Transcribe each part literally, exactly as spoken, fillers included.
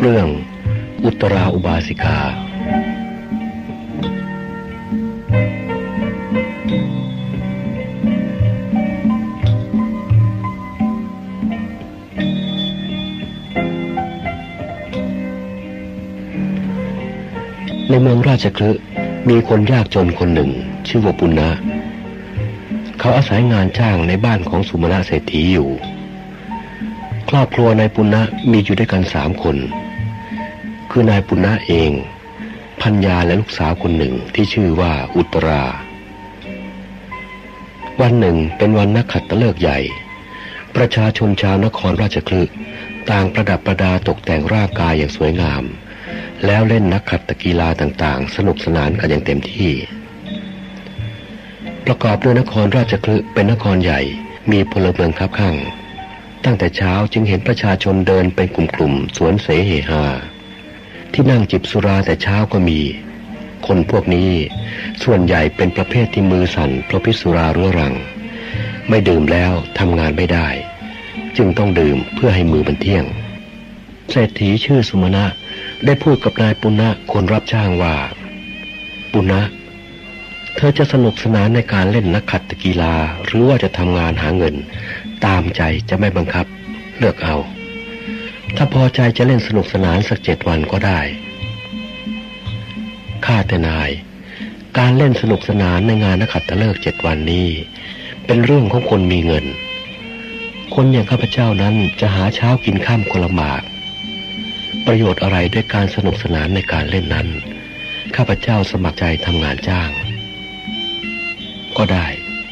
เรื่องอุตราอุบาสิกาในเมืองราชคฤห์มีคนยากจนคนหนึ่งชื่อว่าปุณณะเขาอาศัยงานจ้างในบ้านของสุมาณะเศรษฐีอยู่ครอบครัวนายปุณณะมีอยู่ด้วยกันสามคนคือนายปุณณะเองภรรยาและลูกสาวคนหนึ่งที่ชื่อว่าอุตราวันหนึ่งเป็นวันนักขัตฤกษ์ใหญ่ประชาชนชาวนครราชคฤห์ต่างประดับประดาตกแต่งร่างกายอย่างสวยงามแล้วเล่นนักขัตกีฬาต่างๆสนุกสนานกันอย่างเต็มที่ประกอบด้วยนครราชคฤห์เป็นนครใหญ่มีพลเมืองคับข้างตั้งแต่เช้าจึงเห็นประชาชนเดินเป็นกลุ่มๆสวนเสเฮฮาที่นั่งจิบสุราแต่เช้าก็มีคนพวกนี้ส่วนใหญ่เป็นประเภทที่มือสั่นเพราะพิษสุราเรื้อรังไม่ดื่มแล้วทำงานไม่ได้จึงต้องดื่มเพื่อให้มือมันเที่ยงเศรษฐีชื่อสุมาณะได้พูดกับนายปุณณะคนรับจ้างว่าปุณณะเธอจะสนุกสนานในการเล่นนักขัตกีฬาหรือว่าจะทำงานหาเงินตามใจจะไม่บังคับเลือกเอาถ้าพอใจจะเล่นสนุกสนานสักเจ็ดวันก็ได้ข้าแต่นายการเล่นสนุกสนานในงานนักขัตฤกษ์เจ็ดวันนี้เป็นเรื่องของคนมีเงินคนอย่างข้าพเจ้านั้นจะหาเช้ากินค่ำคนละหมากประโยชน์อะไรด้วยการสนุกสนานในการเล่นนั้นข้าพเจ้าสมัครใจทำงานจ้างก็ได้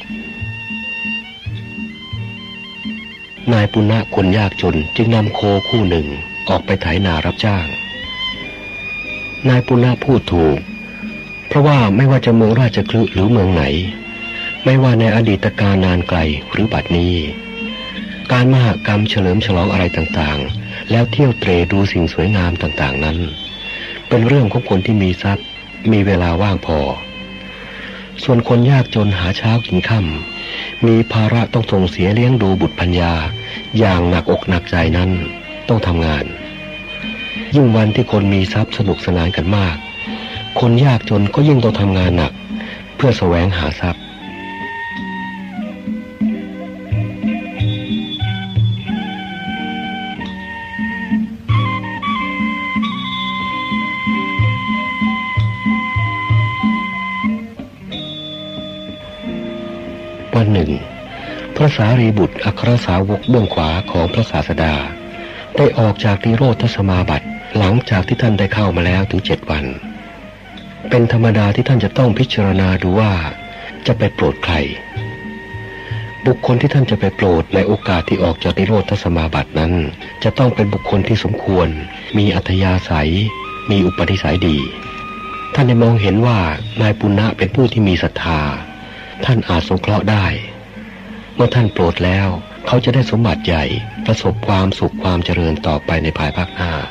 นายปุณณะคนยากจนจึงนำโคคู่หนึ่งออกไปไถนารับจ้างนายปุณณะพูดถูกเพราะว่าไม่ว่าจะเมืองราชคฤห์หรือเมืองไหนไม่ว่าในอดีตการนานไกลหรือบัดนี้การมหกรรมเฉลิมฉลองอะไรต่างๆแล้วเที่ยวเตร่ดูสิ่งสวยงามต่างๆนั้นเป็นเรื่องของคนที่มีทรัพย์มีเวลาว่างพอส่วนคนยากจนหาเช้ากินค่ำมีภาระต้องส่งเสียเลี้ยงดูบุตรภรรยาอย่างหนักอกหนักใจนั้นต้องทำงานยิ่งวันที่คนมีทรัพย์สนุกสนานกันมากคนยากจนก็ยิ่งต้องทำงานหนักเพื่อแสวงหาทรัพย์วันหนึ่งพระสารีบุตรอัครสาวกเบื้องขวาของพระศาสดาได้ออกจากนิโรธสมาบัติหลังจากที่ท่านได้เข้ามาแล้วถึงเจ็ดวันเป็นธรรมดาที่ท่านจะต้องพิจารณาดูว่าจะไปโปรดใครบุคคลที่ท่านจะไปโปรดในโอกาสที่ออกจากนิโรธสมาบัตินั้นจะต้องเป็นบุคคลที่สมควรมีอัธยาศัยมีอุปนิสัยดีท่านได้มองเห็นว่านายปุณณะเป็นผู้ที่มีศรัทธาท่านอาจสงเคราะห์ได้เมื่อท่านโปรดแล้วเขาจะได้สมบัติใหญ่ประสบความสุขความเจริญต่อไปในภายภาคหน้า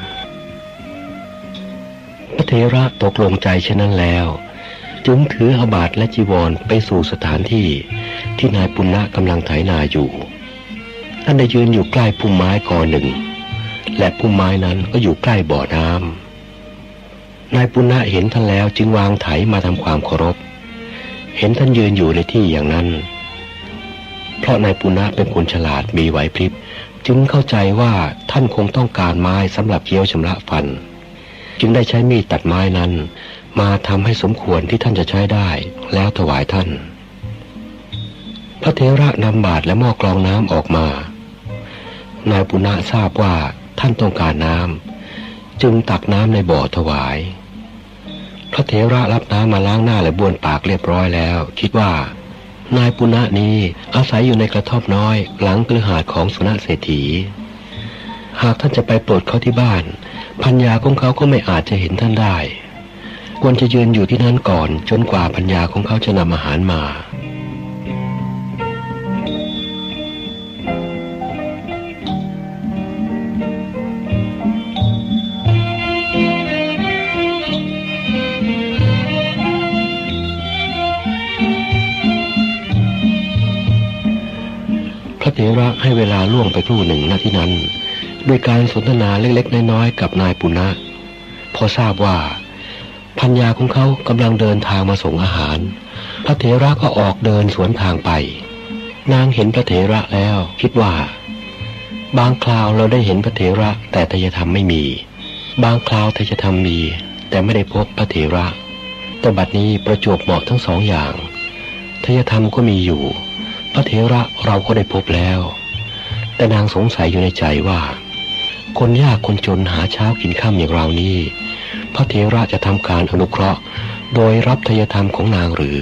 พระเถระตกลงใจเช่นนั้นแล้วจึงถืออาบาตและจีวรไปสู่สถานที่ที่นายปุณณะกำลังไถนาอยู่ท่านได้ยืนอยู่ใกล้พุ่มไม้กอหนึ่งและพุ่มไม้นั้นก็อยู่ใกล้บ่อน้ำนายปุณณะเห็นท่านแล้วจึงวางไถมาทำความเคารพเห็นท่านยืนอยู่ในที่อย่างนั้นเพราะนายปุณณะเป็นคนฉลาดมีไหวพริบจึงเข้าใจว่าท่านคงต้องการไม้สำหรับเคี้ยวชำระฟันจึงได้ใช้มีดตัดไม้นั้นมาทำให้สมควรที่ท่านจะใช้ได้แล้วถวายท่านพระเถระนำบาตรและหม้อกรองน้ำออกมานายปุณณะทราบว่าท่านต้องการน้ำจึงตักน้ำในบ่อถวายพระเถระรับน้ำมาล้างหน้าและบ้วนปากเรียบร้อยแล้วคิดว่านายปุณณะนี้อาศัยอยู่ในกระท่อมน้อยหลังคฤหาสน์ของสุนะเศรษฐีหากท่านจะไปโปรดเขาที่บ้านภรรยาของเขาก็ไม่อาจจะเห็นท่านได้ควรจะยืนอยู่ที่นั่นก่อนจนกว่าภรรยาของเขาจะนำอาหารมา พระเถระให้เวลาล่วงไปครู่หนึ่งณที่นั้นด้วยการสนทนาเล็กๆน้อยๆกับนายปุณณะพอทราบว่าภรรยาของเขากำลังเดินทางมาส่งอาหารพระเถระก็ออกเดินสวนทางไปนางเห็นพระเถระแล้วคิดว่าบางคราวเราได้เห็นพระเถระแต่ทายธรรมไม่มีบางคราวทายธรรมมีแต่ไม่ได้พบพระเถระแต่บัดนี้ประจวบเหมาะทั้งสองอย่างทายธรรมก็มีอยู่พระเถระเราก็ได้พบแล้วแต่นางสงสัยอยู่ในใจว่าคนยากคนจนหาเช้ากินค่ำอย่างเรานี้พระเถระจะทำการอนุเคราะห์โดยรับทายธรรมของนางหรื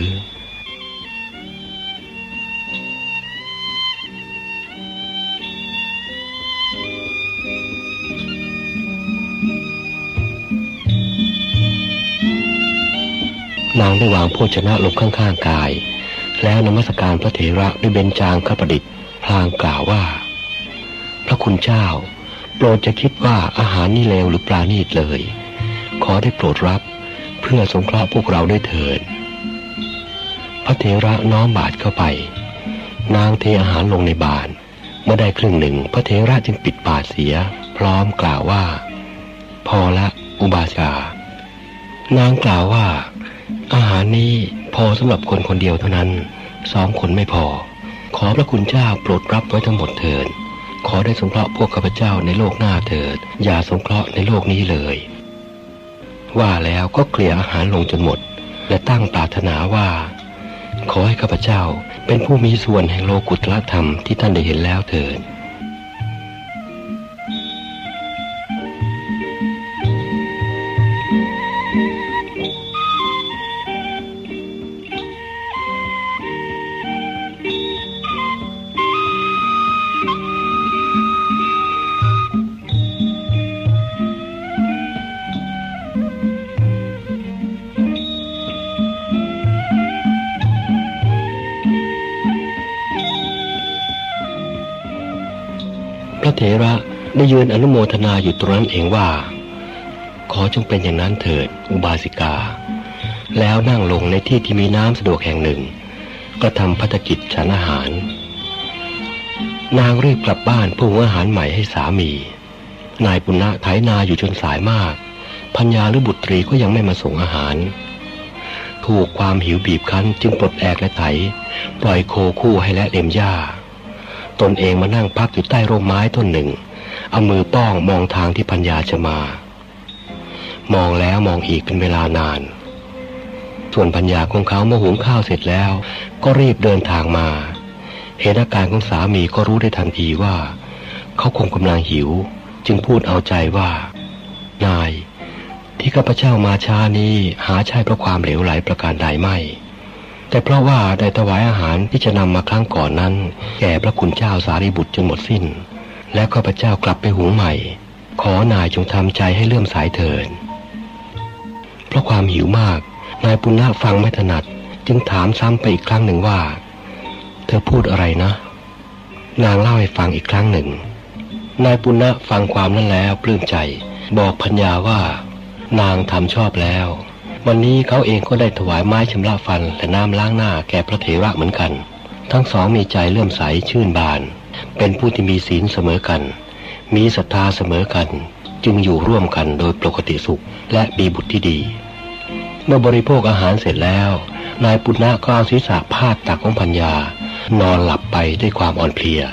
อนางได้วางโภชนะลงข้างๆกายแล้วนมัสการพระเถระด้วยเบญจางคประดิษฐ์พลางกล่าวว่าพระคุณเจ้าโปรดจะคิดว่าอาหารนี่เลวหรือปราณีตเลยขอได้โปรดรับเพื่อสงเคราะห์พวกเราด้วยเถิดพระเถระน้อมบาตรเข้าไปนางเทอาหารลงในบาตรเมื่อได้ครึ่งหนึ่งพระเถระจึงปิดบาตรเสียพร้อมกล่าวว่าพอละอุบาสิกานางกล่าวว่าอาหารนี้พอสำหรับคนคนเดียวเท่านั้นสองคนไม่พอขอพระคุณเจ้าโปรดรับไว้ทั้งหมดเถิดขอได้สงเคราะห์พวกข้าพเจ้าในโลกหน้าเถิดอย่าสงเคราะห์ในโลกนี้เลยว่าแล้วก็เกลี่ยอาหารลงจนหมดและตั้งปรารถนาว่าขอให้ข้าพเจ้าเป็นผู้มีส่วนแห่งโลกุตตรธรรมที่ท่านได้เห็นแล้วเถิดพระเถระได้ยืนอนุโมทนาอยู่ตรงนั้นเองว่าขอจงเป็นอย่างนั้นเถิดอุบาสิกาแล้วนั่งลงในที่ที่มีน้ำสะดวกแห่งหนึ่งก็ทำภัตกิจฉันอาหารนางรีบกลับบ้านเพื่อหุงอาหารใหม่ให้สามีนายปุณณะไถนาอยู่จนสายมากพัญญาหรือบุตรีก็ยังไม่มาส่งอาหารถูกความหิวบีบคั้นจึงปลดแอกและไถปล่อยโคคู่ให้และเล็มหญ้าตนเองมานั่งพักอยู่ใต้ร่มไม้ต้นหนึ่งเอามือป้องมองทางที่พัญญาจะมามองแล้วมองอีกเป็นเวลานานส่วนพัญญาของเขาเมื่อหุงข้าวเสร็จแล้วก็รีบเดินทางมาเห็นอาการของสามีก็รู้ได้ทันทีว่าเขาคงกำลังหิวจึงพูดเอาใจว่านายที่ข้าพเจ้ามาช้านี้หาใช่เพราะความเหลวไหลประการใดไม่แต่เพราะว่าได้ถวายอาหารที่จะนำมาครั้งก่อนนั้นแก่พระคุณเจ้าสารีบุตรจนหมดสิ้นและข้าพเจ้ากลับไปหุงใหม่ขอนายจงทำใจให้เลื่อมใสเถิดเพราะความหิวมากนายปุณณะฟังไม่ถนัดจึงถามซ้ำไปอีกครั้งหนึ่งว่าเธอพูดอะไรนะนางเล่าให้ฟังอีกครั้งหนึ่งนายปุณณะฟังความนั้นแล้วปลื้มใจบอกพัญญาว่านางทำชอบแล้ววันนี้เขาเองก็ได้ถวายไม้ชำระฟันและน้ำล้างหน้าแก่พระเถระเหมือนกันทั้งสองมีใจเลื่อมใสชื่นบานเป็นผู้ที่มีศีลเสมอกันมีศรัทธาเสมอกันจึงอยู่ร่วมกันโดยปกติสุขและมีบุตรที่ดีเมื่อบริโภคอาหารเสร็จแล้วนายปุณณะก็เอาศีรษะพาดตักของพัญญานอนหลับไปด้วยความอ่อนเพลีย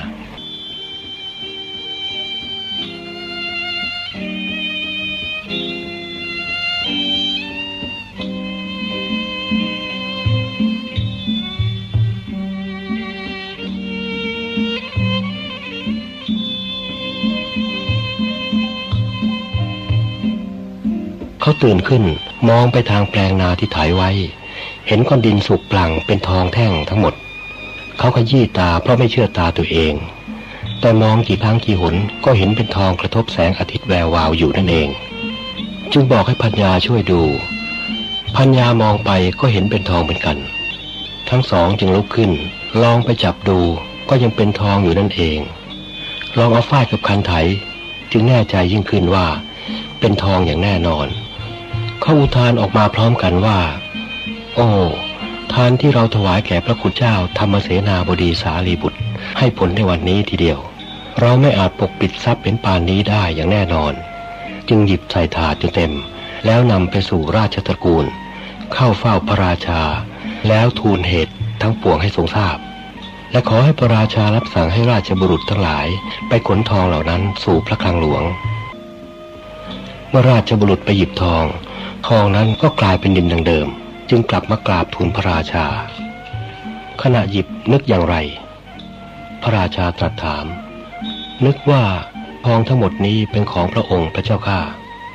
เขาตื่นขึ้นมองไปทางแปลงนาที่ไถไว้เห็นก้อนดินสุกปลั่งเป็นทองแท่งทั้งหมดเขาขยี้ตาเพราะไม่เชื่อตาตัวเองแต่มองกี่ครั้งกี่หนก็เห็นเป็นทองกระทบแสงอาทิตย์แวววาวอยู่นั่นเองจึงบอกให้พัญญาช่วยดูพัญญามองไปก็เห็นเป็นทองเหมือนกันทั้งสองจึงลุกขึ้นลองไปจับดูก็ยังเป็นทองอยู่นั่นเองลองเอาฝ้ายกับคันไถจึงแน่ใจยิ่งขึ้นว่าเป็นทองอย่างแน่นอนเขาอุทานออกมาพร้อมกันว่าโอ้ทานที่เราถวายแก่พระคุณเจ้าธรรมเสนาบดีสารีบุตรให้ผลในวันนี้ทีเดียวเราไม่อาจปกปิดทรัพย์เป็นป่านนี้ได้อย่างแน่นอนจึงหยิบใส่ถาดจนเต็มแล้วนำไปสู่ราชตระกูลเข้าเฝ้าพระราชาแล้วทูลเหตุทั้งปวงให้ทรงทราบและขอให้พระราชารับสั่งให้ราชบุรุษทั้งหลายไปขนทองเหล่านั้นสู่พระคลังหลวงเมื่อราชบุรุษไปหยิบทองทองนั้นก็กลายเป็นดินดังเดิมจึงกลับมากราบทูลพระราชาขณะหยิบนึกอย่างไรพระราชาตรัสถามนึกว่าทองทั้งหมดนี้เป็นของพระองค์พระเจ้าข้า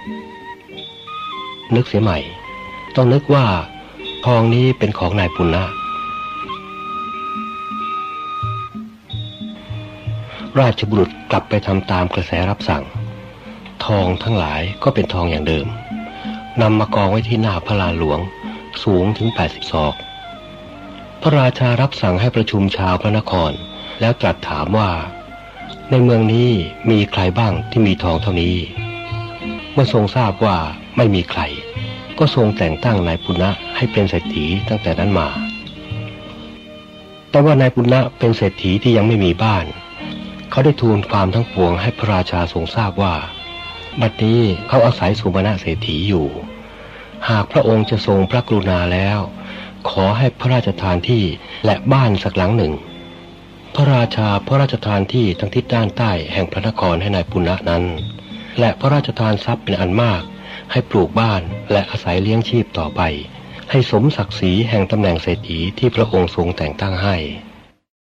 นึกเสียใหม่ต้องนึกว่าทองนี้เป็นของนายปุณณะราชบุรุษกลับไปทำตามกระแสรับสั่งทองทั้งหลายก็เป็นทองอย่างเดิมนำมากองไว้ที่หน้าพระลานหลวงสูงถึงแปดสิบศอกพระราชารับสั่งให้ประชุมชาวพระนครแล้วตรัสถามว่าในเมืองนี้มีใครบ้างที่มีทองเท่านี้เมื่อทรงทราบว่าไม่มีใครก็ทรงแต่งตั้งนายปุณณะให้เป็นเศรษฐีตั้งแต่นั้นมาแต่ว่านายปุณณะเป็นเศรษฐีที่ยังไม่มีบ้านเขาได้ทูลความทั้งปวงให้พระราชาทรงทราบว่าบัดนี้เขาอาศัยสุมาณะเศรษฐีอยู่หากพระองค์จะทรงพระกรุณาแล้วขอให้พระราชทานที่และบ้านสักหลังหนึ่งพระราชาพระราชทานที่ทางทิศด้านใต้แห่งพระนครให้นายปุณณะนั้นและพระราชทานทรัพย์เป็นอันมากให้ปลูกบ้านและอาศัยเลี้ยงชีพต่อไปให้สมศักดิ์ศรีแห่งตำแหน่งเศรษฐีที่พระองค์ทรงแต่งตั้งให้